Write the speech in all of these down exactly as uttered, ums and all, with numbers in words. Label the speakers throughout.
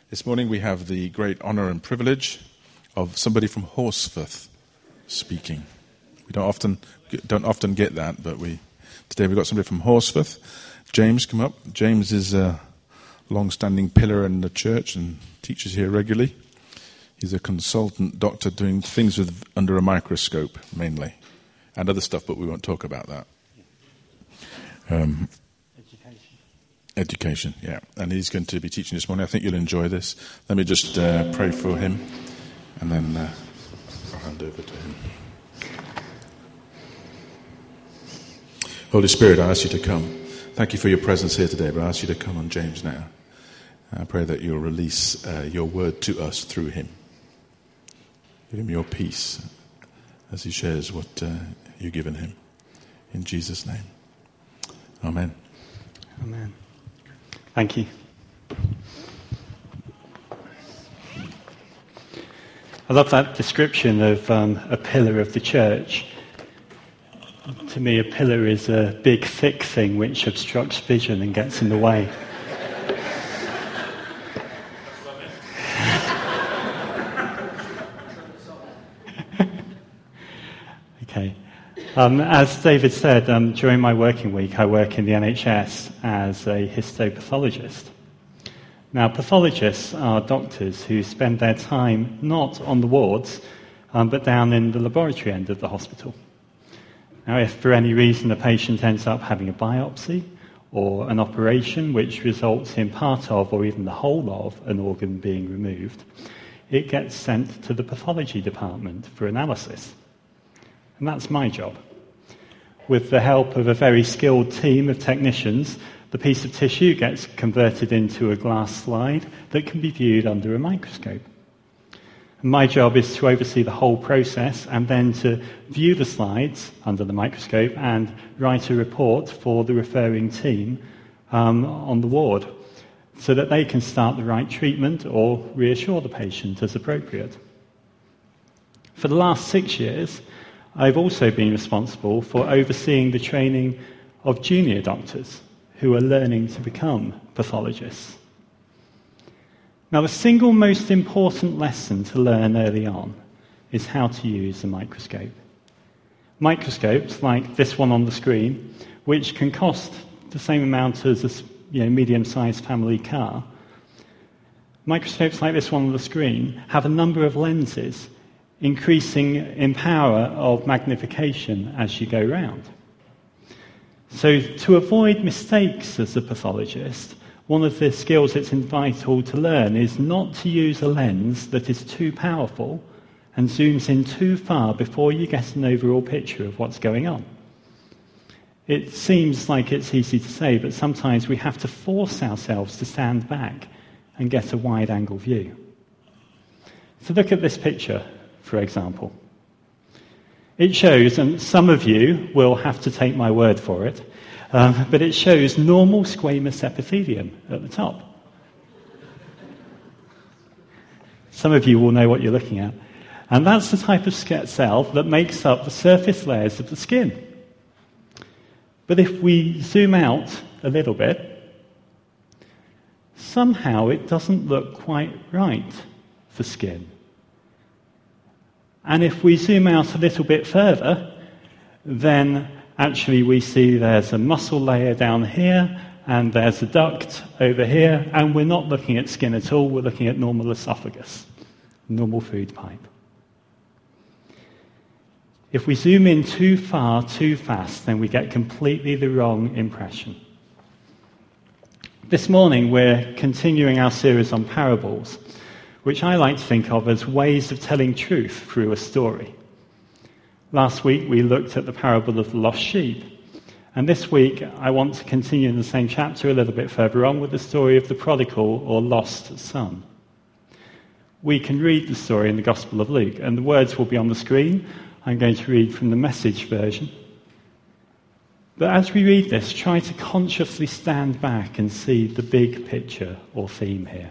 Speaker 1: This morning we have the great honour and privilege of somebody from Horsforth speaking. We don't often don't often get that, but we today we've got somebody from Horsforth. James, come up. James is a long-standing pillar in the church and teaches here regularly. He's a consultant doctor doing things with under a microscope mainly, and other stuff, but we won't talk about that. Um, Education, yeah. And he's going to be teaching this morning. I think you'll enjoy this. Let me just uh, pray for him, and then uh, I'll hand over to him. Holy Spirit, I ask you to come. Thank you for your presence here today, but I ask you to come on James now. I pray that you'll release uh, your word to us through him. Give him your peace as he shares what uh, you've given him. In Jesus' name. Amen.
Speaker 2: Amen. Thank you. I love that description of um, a pillar of the church. To me, a pillar is a big, thick thing which obstructs vision and gets in the way. Okay. Um, as David said, um, during my working week, I work in the N H S as a histopathologist. Now, pathologists are doctors who spend their time not on the wards, um, but down in the laboratory end of the hospital. Now, if for any reason a patient ends up having a biopsy or an operation which results in part of or even the whole of an organ being removed, it gets sent to the pathology department for analysis. And that's my job. With the help of a very skilled team of technicians, the piece of tissue gets converted into a glass slide that can be viewed under a microscope. And my job is to oversee the whole process and then to view the slides under the microscope and write a report for the referring team um, on the ward so that they can start the right treatment or reassure the patient as appropriate. For the last six years, I've also been responsible for overseeing the training of junior doctors who are learning to become pathologists. Now, the single most important lesson to learn early on is how to use a microscope. Microscopes, like this one on the screen, which can cost the same amount as a you know, medium-sized family car, microscopes like this one on the screen have a number of lenses increasing in power of magnification as you go round. So to avoid mistakes as a pathologist, one of the skills it's vital to learn is not to use a lens that is too powerful and zooms in too far before you get an overall picture of what's going on. It seems like it's easy to say, but sometimes we have to force ourselves to stand back and get a wide-angle view. So look at this picture, for example. It shows, and some of you will have to take my word for it, um, but it shows normal squamous epithelium at the top. Some of you will know what you're looking at. And that's the type of cell that makes up the surface layers of the skin. But if we zoom out a little bit, somehow it doesn't look quite right for skin. And if we zoom out a little bit further, then actually we see there's a muscle layer down here, and there's a duct over here, and we're not looking at skin at all, we're looking at normal esophagus, normal food pipe. If we zoom in too far, too fast, then we get completely the wrong impression. This morning we're continuing our series on parables, which I like to think of as ways of telling truth through a story. Last week we looked at the parable of the lost sheep, and this week I want to continue in the same chapter a little bit further on with the story of the prodigal or lost son. We can read the story in the Gospel of Luke, and the words will be on the screen. I'm going to read from the Message version. But as we read this, try to consciously stand back and see the big picture or theme here.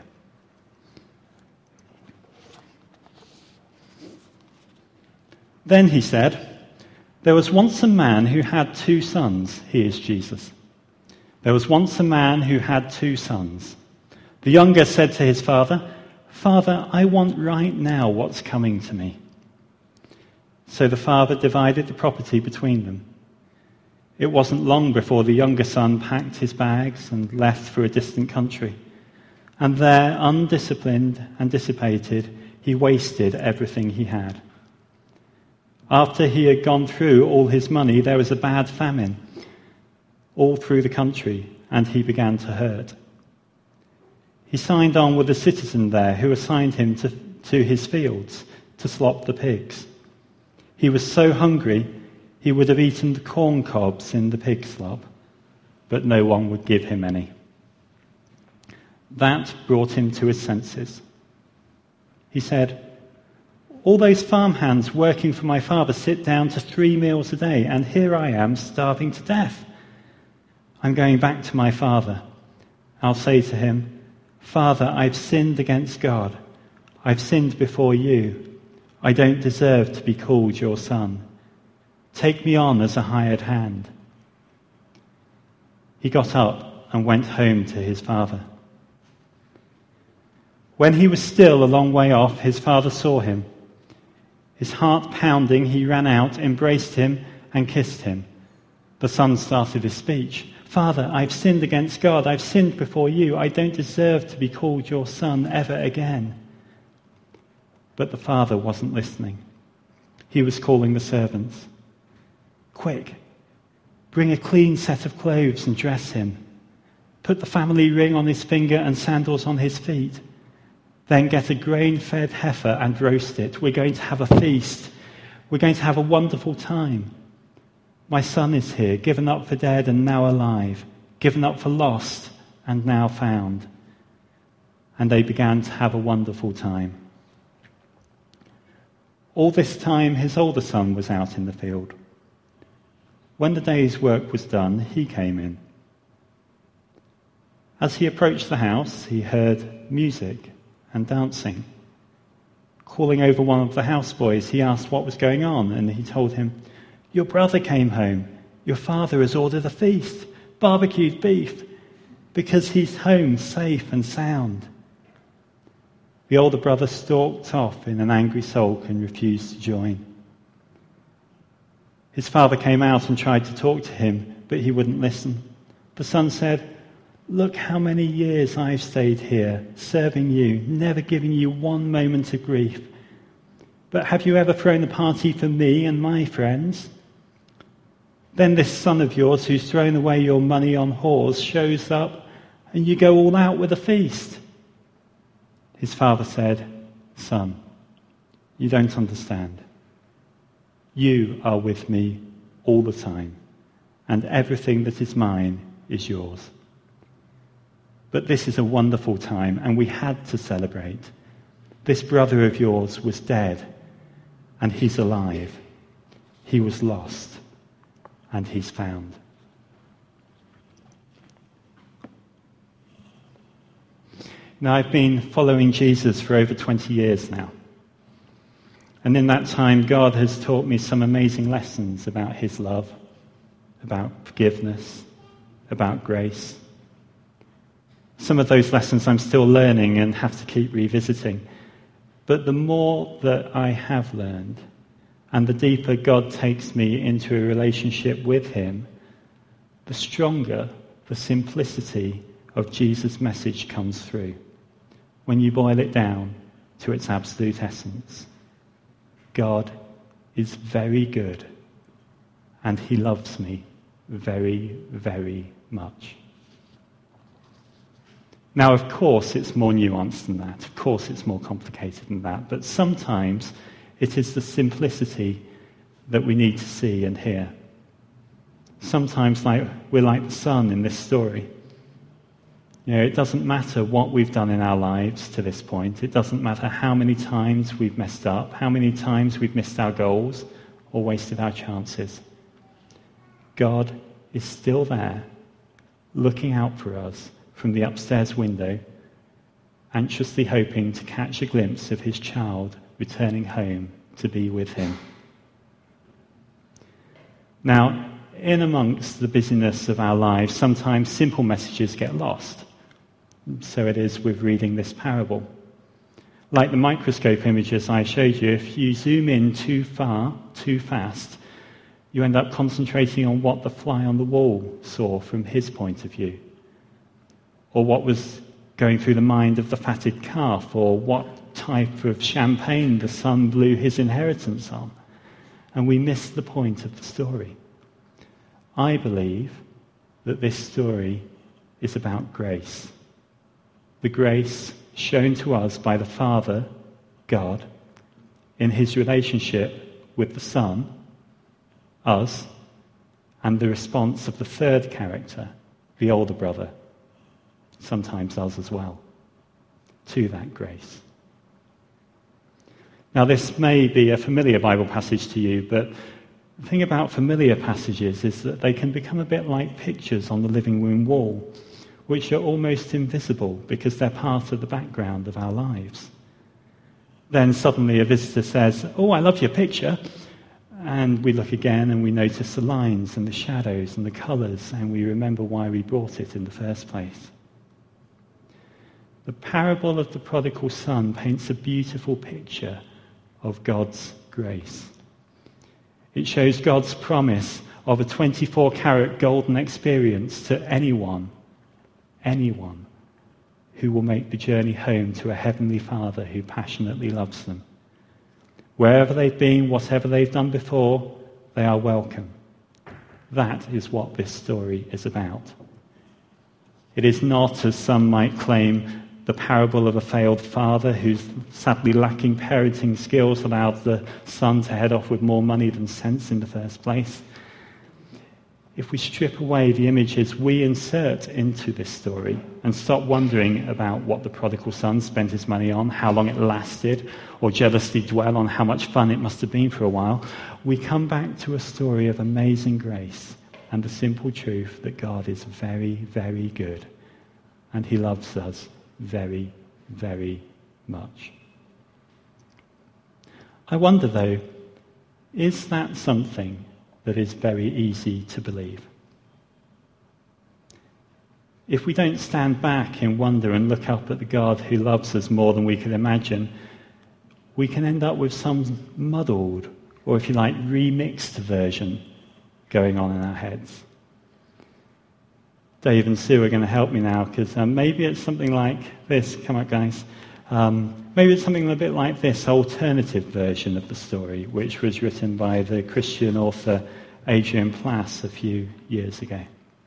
Speaker 2: Then he said, "There was once a man who had two sons." He is Jesus. "There was once a man who had two sons. The younger said to his father, "Father, I want right now what's coming to me." So the father divided the property between them. It wasn't long before the younger son packed his bags and left for a distant country. And there, undisciplined and dissipated, he wasted everything he had. After he had gone through all his money, there was a bad famine all through the country, and he began to hurt. He signed on with a citizen there who assigned him to, to his fields to slop the pigs. He was so hungry he would have eaten the corn cobs in the pig slop, but no one would give him any. That brought him to his senses. He said, "All those farmhands working for my father sit down to three meals a day, and here I am starving to death. I'm going back to my father. I'll say to him, 'Father, I've sinned against God. I've sinned before you. I don't deserve to be called your son. Take me on as a hired hand.'" He got up and went home to his father. When he was still a long way off, his father saw him. His heart pounding, he ran out, embraced him, and kissed him. The son started his speech. "Father, I've sinned against God. I've sinned before you. I don't deserve to be called your son ever again." But the father wasn't listening. He was calling the servants. "Quick, bring a clean set of clothes and dress him. Put the family ring on his finger and sandals on his feet. Then get a grain-fed heifer and roast it. We're going to have a feast. We're going to have a wonderful time. My son is here, given up for dead and now alive, given up for lost and now found." And they began to have a wonderful time. All this time, his older son was out in the field. When the day's work was done, he came in. As he approached the house, he heard music and dancing. Calling over one of the houseboys, he asked what was going on, and he told him, "Your brother came home. Your father has ordered a feast, barbecued beef, because he's home safe and sound." The older brother stalked off in an angry sulk and refused to join. His father came out and tried to talk to him, but he wouldn't listen. The son said, "Look how many years I've stayed here, serving you, never giving you one moment of grief. But have you ever thrown a party for me and my friends? Then this son of yours who's thrown away your money on whores shows up, and you go all out with a feast." His father said, "Son, you don't understand. You are with me all the time, and everything that is mine is yours. But this is a wonderful time, and we had to celebrate. This brother of yours was dead, and he's alive. He was lost, and he's found." Now, I've been following Jesus for over twenty years now. And in that time, God has taught me some amazing lessons about his love, about forgiveness, about grace. Some of those lessons I'm still learning and have to keep revisiting. But the more that I have learned, and the deeper God takes me into a relationship with him, the stronger the simplicity of Jesus' message comes through, when you boil it down to its absolute essence. God is very good, and he loves me very, very much. Now, of course, it's more nuanced than that. Of course, it's more complicated than that. But sometimes it is the simplicity that we need to see and hear. Sometimes like we're like the son in this story. You know, it doesn't matter what we've done in our lives to this point. It doesn't matter how many times we've messed up, how many times we've missed our goals or wasted our chances. God is still there, looking out for us from the upstairs window, anxiously hoping to catch a glimpse of his child returning home to be with him. Now, in amongst the busyness of our lives, sometimes simple messages get lost. So it is with reading this parable. Like the microscope images I showed you, if you zoom in too far, too fast, you end up concentrating on what the fly on the wall saw from his point of view, or what was going through the mind of the fatted calf, or what type of champagne the son blew his inheritance on, and we miss the point of the story. I believe that this story is about grace. The grace shown to us by the Father, God, in his relationship with the Son, us, and the response of the third character, the older brother, sometimes us as well, to that grace. Now, this may be a familiar Bible passage to you, but the thing about familiar passages is that they can become a bit like pictures on the living room wall, which are almost invisible because they're part of the background of our lives. Then suddenly a visitor says, "Oh, I love your picture." And we look again and we notice the lines and the shadows and the colours, and we remember why we bought it in the first place. The parable of the prodigal son paints a beautiful picture of God's grace. It shows God's promise of a twenty-four karat golden experience to anyone, anyone who will make the journey home to a heavenly Father who passionately loves them. Wherever they've been, whatever they've done before, they are welcome. That is what this story is about. It is not, as some might claim, the parable of a failed father who's sadly lacking parenting skills allowed the son to head off with more money than sense in the first place. If we strip away the images we insert into this story and stop wondering about what the prodigal son spent his money on, how long it lasted, or jealously dwell on how much fun it must have been for a while, we come back to a story of amazing grace and the simple truth that God is very, very good, and he loves us very, very much. I wonder, though, is that something that is very easy to believe? If we don't stand back in wonder and look up at the God who loves us more than we can imagine, we can end up with some muddled, or if you like, remixed version going on in our heads. Dave and Sue are going to help me now, because um, maybe it's something like this. Come on, guys. Um, maybe it's something a bit like this alternative version of the story, which was written by the Christian author Adrian Plass a few years ago.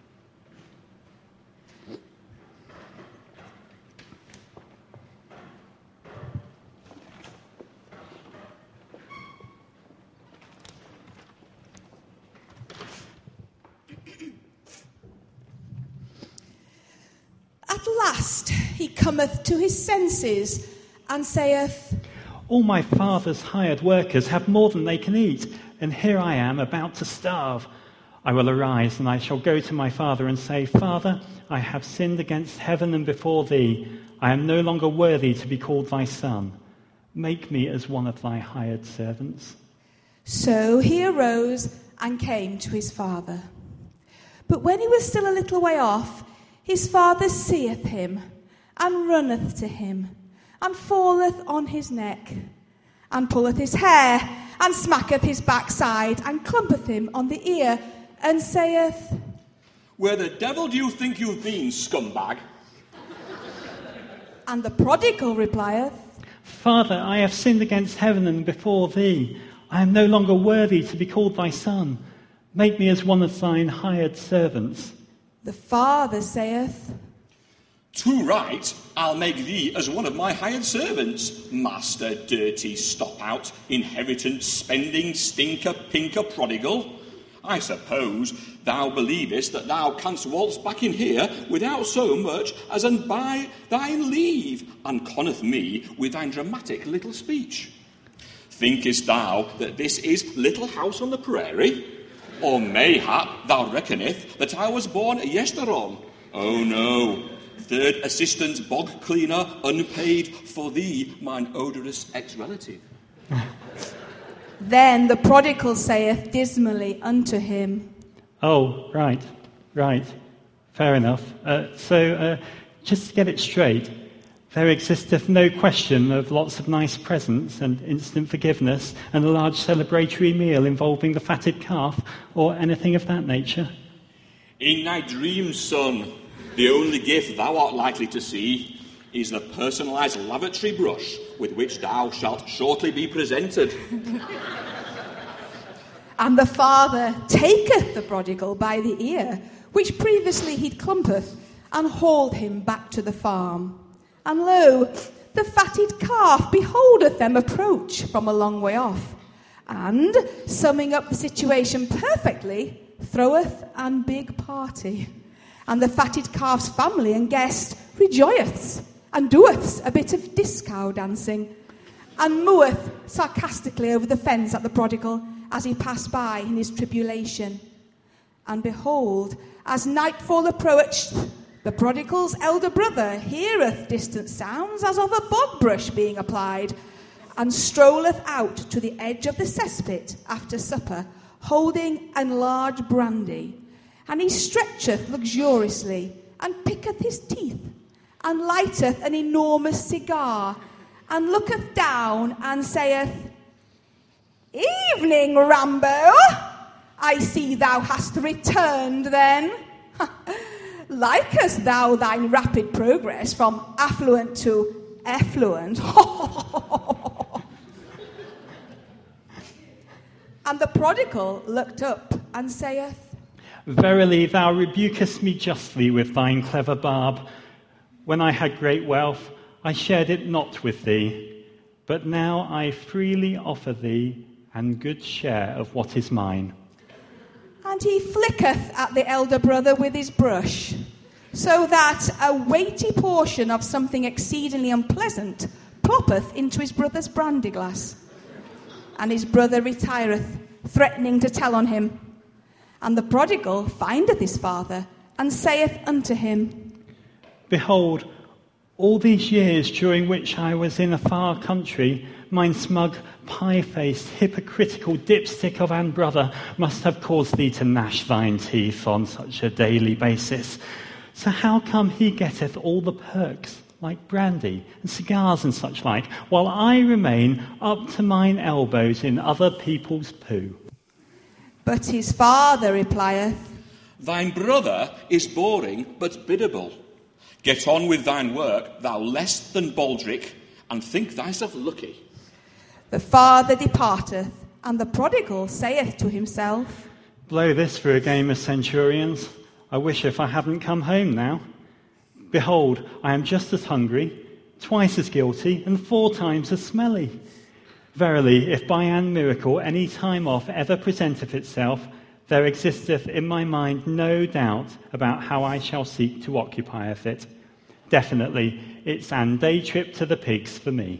Speaker 3: At last he cometh to his senses, and saith,
Speaker 2: "All my father's hired workers have more than they can eat, and here I am about to starve. I will arise, and I shall go to my father and say, Father, I have sinned against heaven and before thee. I am no longer worthy to be called thy son. Make me as one of thy hired servants."
Speaker 3: So he arose and came to his father. But when he was still a little way off, his father seeth him, and runneth to him, and falleth on his neck, and pulleth his hair, and smacketh his backside, and clumpeth him on the ear, and saith,
Speaker 4: "Where the devil do you think you've been, scumbag?"
Speaker 3: And the prodigal replieth,
Speaker 2: "Father, I have sinned against heaven and before thee. I am no longer worthy to be called thy son. Make me as one of thine hired servants."
Speaker 3: The father saith,
Speaker 4: "Too right, I'll make thee as one of my hired servants, master dirty stop-out, inheritance spending stinker pinker prodigal. I suppose thou believest that thou canst waltz back in here without so much as an by thine leave, and conneth me with thine dramatic little speech. Thinkest thou that this is Little House on the Prairie? Or mayhap thou reckoneth that I was born yesteron? Oh no, third assistant's bog cleaner, unpaid for thee, mine odorous ex-relative."
Speaker 3: Then the prodigal saith dismally unto him,
Speaker 2: Oh, right, right. Fair enough. Uh, so, uh, Just to get it straight, there existeth no question of lots of nice presents and instant forgiveness and a large celebratory meal involving the fatted calf or anything of that nature?
Speaker 4: In thy dreams, son, the only gift thou art likely to see is the personalised lavatory brush with which thou shalt shortly be presented.
Speaker 3: And the father taketh the prodigal by the ear, which previously he'd clumpeth, and hauled him back to the farm. And lo, the fatted calf beholdeth them approach from a long way off, and, summing up the situation perfectly, throweth an big party. And the fatted calf's family and guest rejoiceth, and doeth a bit of disco dancing, and mooeth sarcastically over the fence at the prodigal as he passed by in his tribulation. And behold, as nightfall approached, the prodigal's elder brother heareth distant sounds as of a bog brush being applied, and strolleth out to the edge of the cesspit after supper, holding a large brandy. And he stretcheth luxuriously, and picketh his teeth, and lighteth an enormous cigar, and looketh down, and saith, "Evening, Rambo! I see thou hast returned then. Likest thou thine rapid progress from affluent to effluent?" And the prodigal looked up and saith,
Speaker 2: "Verily thou rebukest me justly with thine clever barb. When I had great wealth, I shared it not with thee, but now I freely offer thee and good share of what is mine."
Speaker 3: And he flicketh at the elder brother with his brush, so that a weighty portion of something exceedingly unpleasant ploppeth into his brother's brandy glass. And his brother retireth, threatening to tell on him. And the prodigal findeth his father, and saith unto him,
Speaker 2: "Behold, all these years during which I was in a far country, mine smug, pie-faced, hypocritical dipstick of an brother must have caused thee to gnash thine teeth on such a daily basis. So how come he getteth all the perks, like brandy and cigars and such like, while I remain up to mine elbows in other people's poo?"
Speaker 3: But his father replieth,
Speaker 4: Thine brother is boring but biddable. Get on with thine work, thou less than baldric, and think thyself lucky.
Speaker 3: The father departeth, and the prodigal saith to himself,
Speaker 2: "Blow this for a game of centurions. I wish if I hadn't come home now. Behold, I am just as hungry, twice as guilty, and four times as smelly. Verily, if by an miracle any time off ever presenteth itself, there existeth in my mind no doubt about how I shall seek to occupy of it. Definitely, it's an day trip to the pigs for me."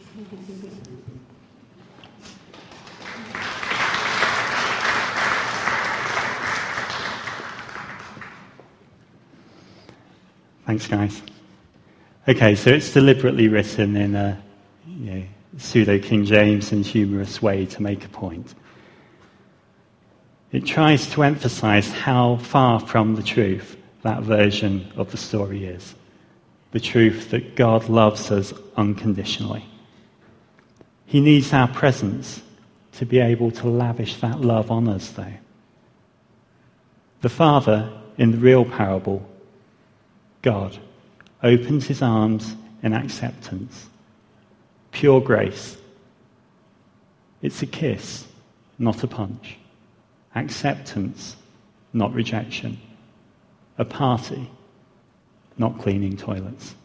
Speaker 2: Thanks, guys. Okay, so it's deliberately written in a you know, pseudo-King James and humorous way to make a point. It tries to emphasize how far from the truth that version of the story is. The truth that God loves us unconditionally. He needs our presence to be able to lavish that love on us, though. The Father, in the real parable, God, opens his arms in acceptance. Pure grace. It's a kiss, not a punch. Acceptance, not rejection. A party, not cleaning toilets.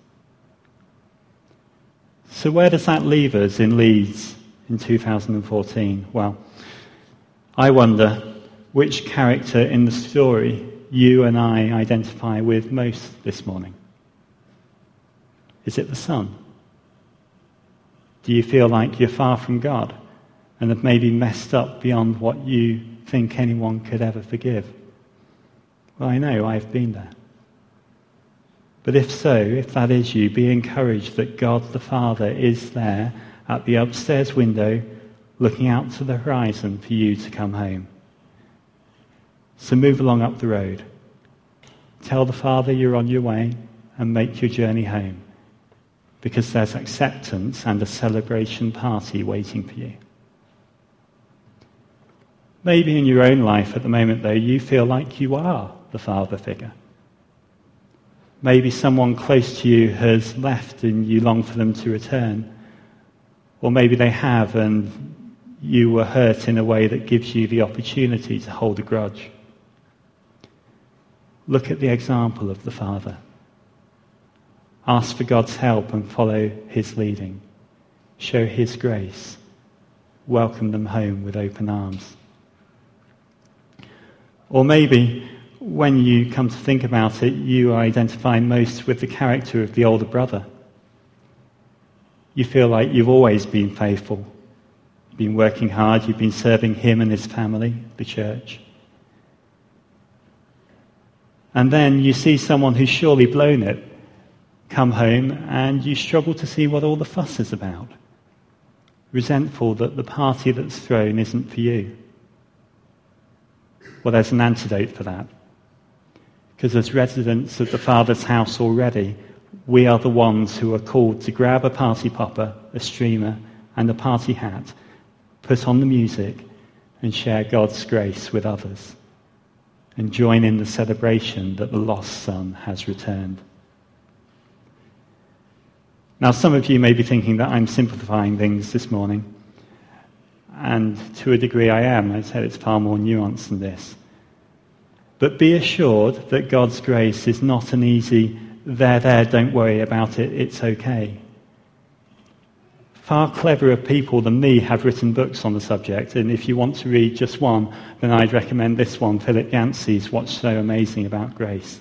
Speaker 2: So where does that leave us in Leeds in two thousand fourteen? Well, I wonder which character in the story you and I identify with most this morning. Is it the son? Do you feel like you're far from God and have maybe messed up beyond what you think anyone could ever forgive? Well, I know, I've been there. But if so, if that is you, be encouraged that God the Father is there at the upstairs window looking out to the horizon for you to come home. So move along up the road. Tell the Father you're on your way. and make your journey home, because there's acceptance and a celebration party waiting for you. Maybe in your own life at the moment, though, you feel like you are the father figure. Maybe someone close to you has left and you long for them to return. Or maybe they have and you were hurt in a way that gives you the opportunity to hold a grudge. Look at the example of the Father. Ask for God's help and follow his leading. Show his grace. Welcome them home with open arms. Or maybe, when you come to think about it, you identify most with the character of the older brother. You feel like you've always been faithful. You've been working hard. You've been serving him and his family, the church. And then you see someone who's surely blown it come home, and you struggle to see what all the fuss is about. Resentful that the party that's thrown isn't for you. Well, there's an antidote for that. Because as residents of the Father's house already, we are the ones who are called to grab a party popper, a streamer, and a party hat, put on the music, and share God's grace with others, and join in the celebration that the lost son has returned. Now, some of you may be thinking that I'm simplifying things this morning, and to a degree I am. I said it's far more nuanced than this. But be assured that God's grace is not an easy, there, there, don't worry about it, it's okay. Far cleverer people than me have written books on the subject, and if you want to read just one, then I'd recommend this one, Philip Yancey's What's So Amazing About Grace.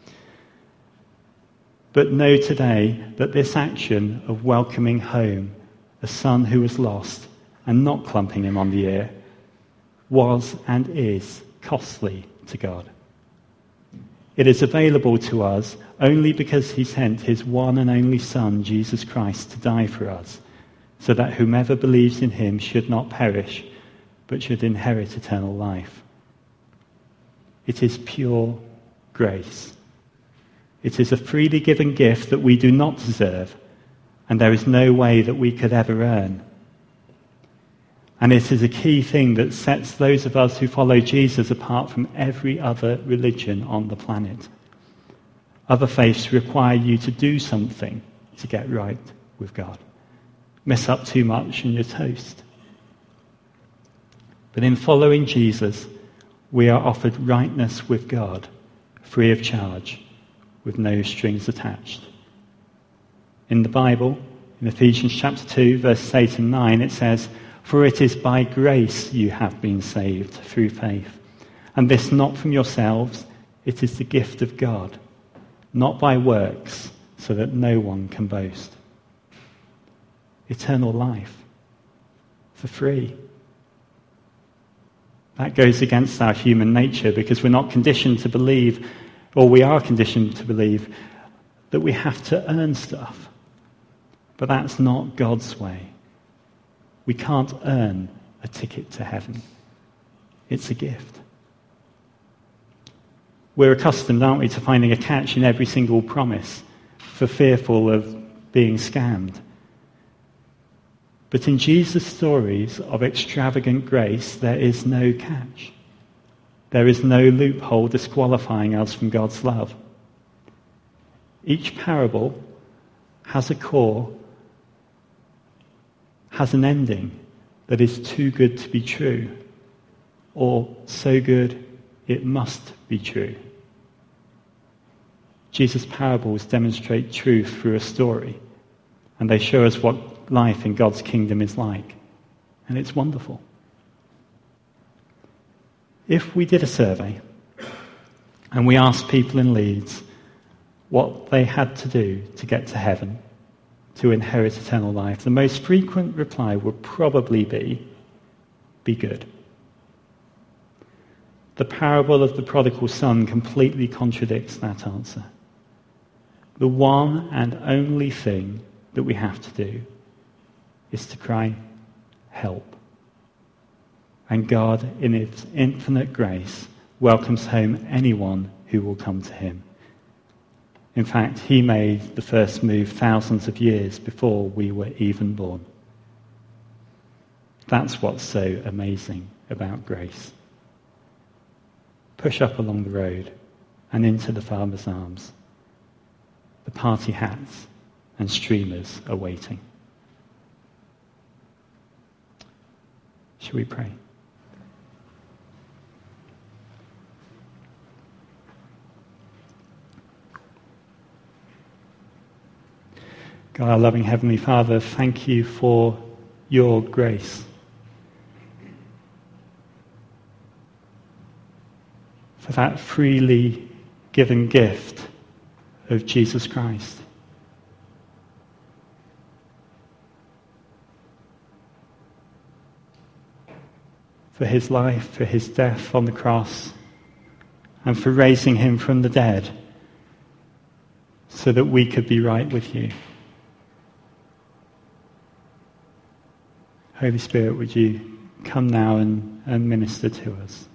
Speaker 2: But know today that this action of welcoming home a son who was lost and not clumping him on the ear was and is costly to God. It is available to us only because he sent his one and only Son, Jesus Christ, to die for us, so that whomever believes in him should not perish, but should inherit eternal life. It is pure grace. It is a freely given gift that we do not deserve, and there is no way that we could ever earn. And it is a key thing that sets those of us who follow Jesus apart from every other religion on the planet. Other faiths require you to do something to get right with God. Mess up too much and you're toast. But in following Jesus, we are offered rightness with God, free of charge, with no strings attached. In the Bible, in Ephesians chapter two, verses eight and nine, it says, "For it is by grace you have been saved through faith. And this not from yourselves, it is the gift of God, not by works, so that no one can boast." Eternal life, for free. That goes against our human nature, because we're not conditioned to believe, or we are conditioned to believe, that we have to earn stuff. But that's not God's way. We can't earn a ticket to heaven. It's a gift. We're accustomed, aren't we, to finding a catch in every single promise, for fearful of being scammed. But in Jesus' stories of extravagant grace, there is no catch. There is no loophole disqualifying us from God's love. Each parable has a core, has an ending that is too good to be true, or so good it must be true. Jesus' parables demonstrate truth through a story, and they show us what life in God's kingdom is like, and it's wonderful. If we did a survey and we asked people in Leeds what they had to do to get to heaven, to inherit eternal life, the most frequent reply would probably be, be good. The parable of the prodigal son completely contradicts that answer. The one and only thing that we have to do is to cry, help. And God, in its infinite grace, welcomes home anyone who will come to him. In fact, he made the first move thousands of years before we were even born. That's what's so amazing about grace. Push up along the road and into the Father's arms. The party hats and streamers are waiting. Shall we pray? God, our loving Heavenly Father, thank you for your grace. For that freely given gift of Jesus Christ. For his life, for his death on the cross, and for raising him from the dead so that we could be right with you. Holy Spirit, would you come now and, and minister to us?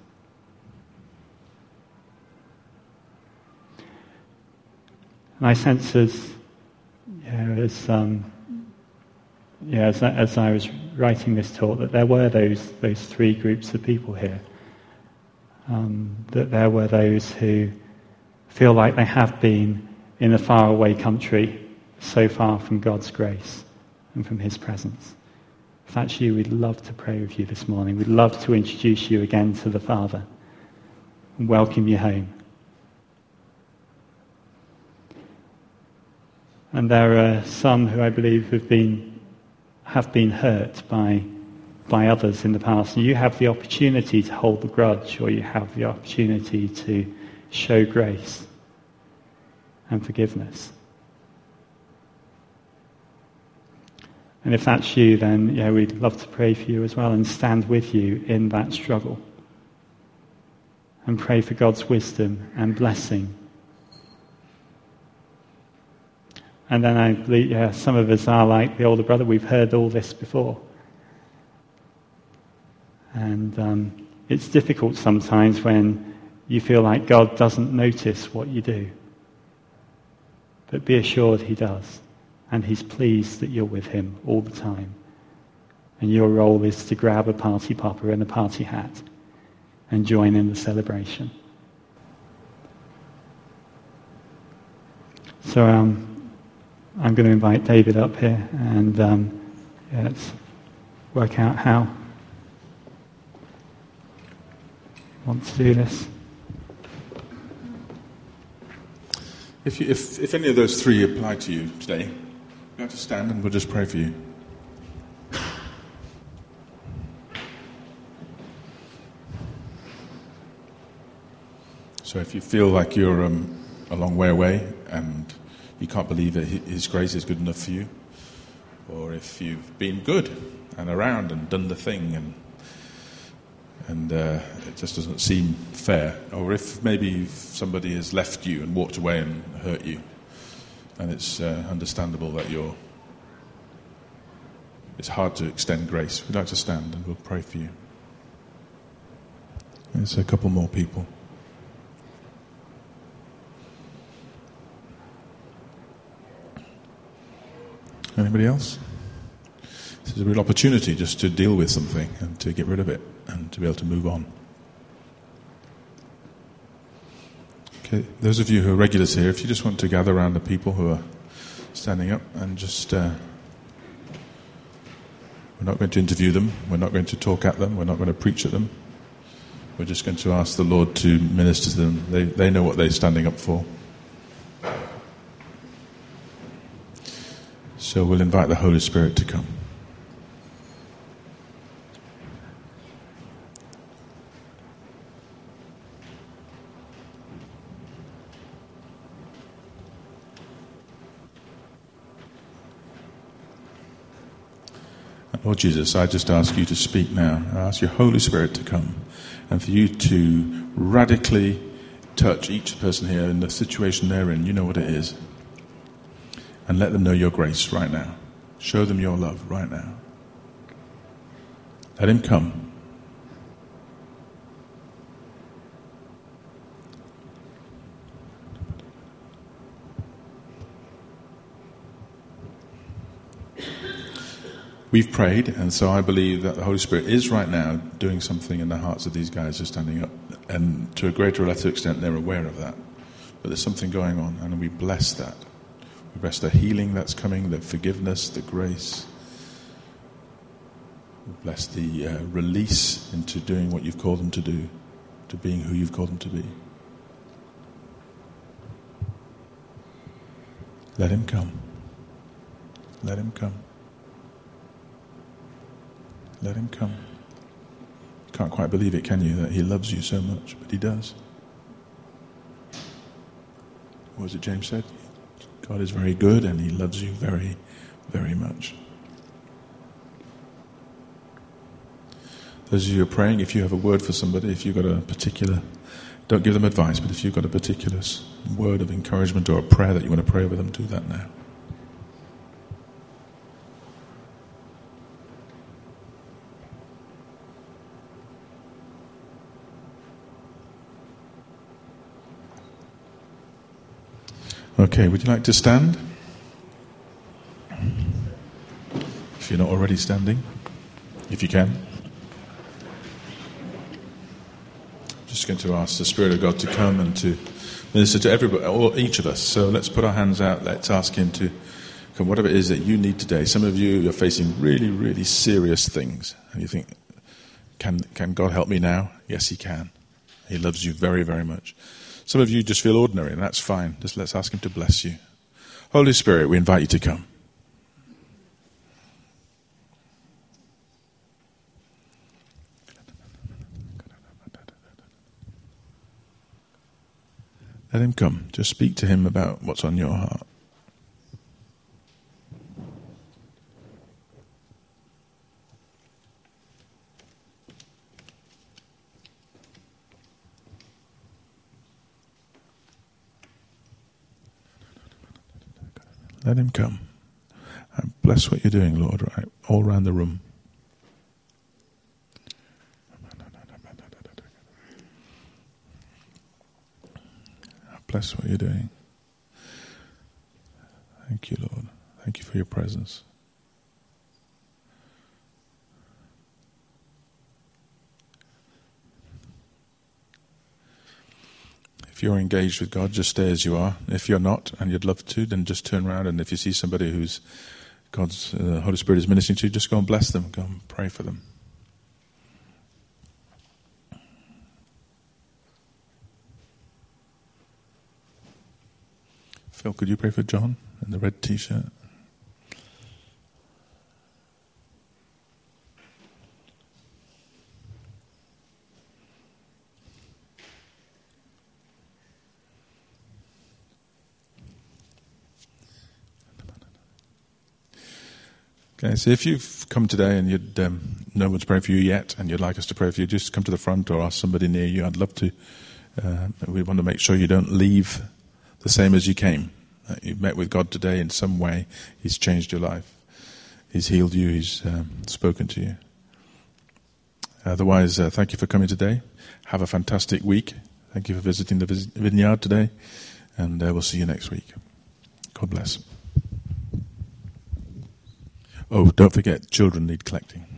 Speaker 2: And I sense as, you know, as, um, yeah, as, as I was writing this talk, that there were those those three groups of people here. Um, that there were those who feel like they have been in a faraway country, so far from God's grace and from his presence. If that's you, we'd love to pray with you this morning. We'd love to introduce you again to the Father and welcome you home. And there are some who I believe have been have been hurt by by others in the past. And you have the opportunity to hold the grudge, or you have the opportunity to show grace and forgiveness. And if that's you, then yeah, we'd love to pray for you as well and stand with you in that struggle. And pray for God's wisdom and blessing. And then I believe, yeah, some of us are like the older brother. We've heard all this before. And um, it's difficult sometimes when you feel like God doesn't notice what you do. But be assured he does. And he's pleased that you're with him all the time. And your role is to grab a party popper and a party hat and join in the celebration. So um, I'm going to invite David up here, and um, yeah, let's work out how I want to do this.
Speaker 1: If, you, if, if any of those three apply to you today, you have to stand and we'll just pray for you. So if you feel like you're um, a long way away and you can't believe that his grace is good enough for you, or if you've been good and around and done the thing and and uh, it just doesn't seem fair, or if maybe somebody has left you and walked away and hurt you, and it's uh, understandable that you're it's hard to extend grace, we'd like to stand and we'll pray for you. There's a couple more people. Anybody else? This is a real opportunity just to deal with something and to get rid of it and to be able to move on. Okay, those of you who are regulars here, if you just want to gather around the people who are standing up and just... Uh, we're not going to interview them, we're not going to talk at them, we're not going to preach at them. We're just going to ask the Lord to minister to them. They, they know what they're standing up for. So we'll invite the Holy Spirit to come. Lord Jesus, I just ask you to speak now. I ask your Holy Spirit to come and for you to radically touch each person here in the situation they're in. You know what it is. And let them know your grace right now. Show them your love right now. Let him come. We've prayed, and so I believe that the Holy Spirit is right now doing something in the hearts of these guys who are standing up, and to a greater or lesser extent they're aware of that. But there's something going on, and we bless that. We bless the healing that's coming, the forgiveness, the grace. We bless the uh, release into doing what you've called them to do, to being who you've called them to be. Let him come. Let him come. Let him come. You can't quite believe it, can you, that he loves you so much, but he does. What was it James said? God is very good and he loves you very, very much. Those of you who are praying, if you have a word for somebody, if you've got a particular, don't give them advice, but if you've got a particular word of encouragement or a prayer that you want to pray over them, do that now. Okay, would you like to stand? If you're not already standing, if you can. I'm just going to ask the Spirit of God to come and to minister to everybody, or each of us. So let's put our hands out, let's ask him to come, whatever it is that you need today. Some of you are facing really, really serious things, and you think, can, can God help me now? Yes, he can. He loves you very, very much. Some of you just feel ordinary, and that's fine. Just let's ask him to bless you. Holy Spirit, we invite you to come. Let him come. Just speak to him about what's on your heart. Let him come. And bless what you're doing, Lord, right all around the room. Bless what you're doing. Thank you, Lord. Thank you for your presence. If you're engaged with God, just stay as you are. If you're not, and you'd love to, then just turn around, and if you see somebody who's God's uh, Holy Spirit is ministering to, just go and bless them. Go and pray for them. Phil, could you pray for John in the red t-shirt? Okay, so if you've come today and you'd um, no one's praying for you yet, and you'd like us to pray for you, just come to the front or ask somebody near you. I'd love to. Uh, we want to make sure you don't leave the same as you came. Uh, you've met with God today in some way. He's changed your life. He's healed you. He's um, spoken to you. Otherwise, uh, thank you for coming today. Have a fantastic week. Thank you for visiting the vineyard today, and uh, we'll see you next week. God bless. Oh, don't forget, children need collecting.